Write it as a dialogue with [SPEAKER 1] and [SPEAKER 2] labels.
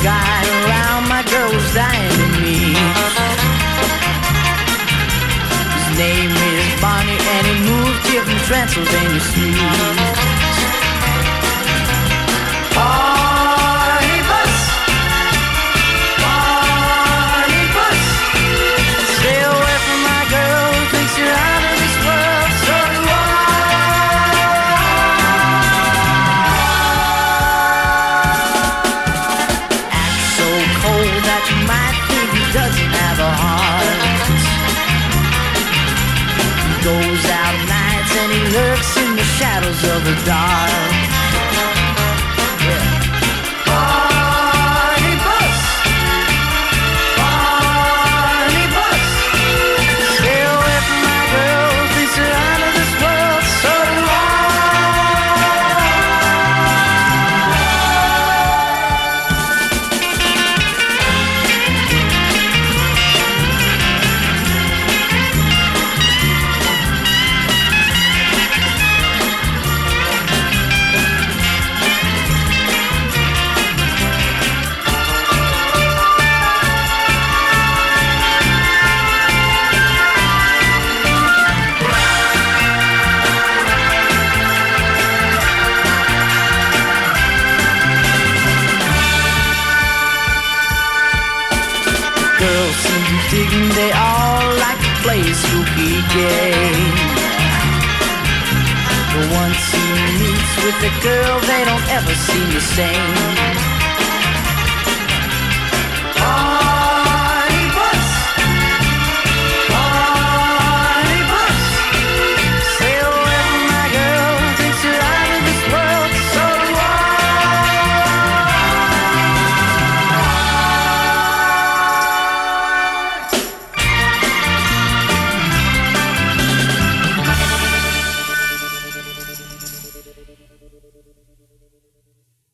[SPEAKER 1] sky around, my girl was dying to meet. His name is Bonnie and he moved here from Transylvania Street. Barney Bus, Barney Bus, stay away from my girl who thinks you're out of this world, so do I. Act so cold that you might think he doesn't have a heart. He goes out nights and he lurks in the shadows of the dark. They all like to play a spooky game. But once he meets with a girl, they don't ever seem the same.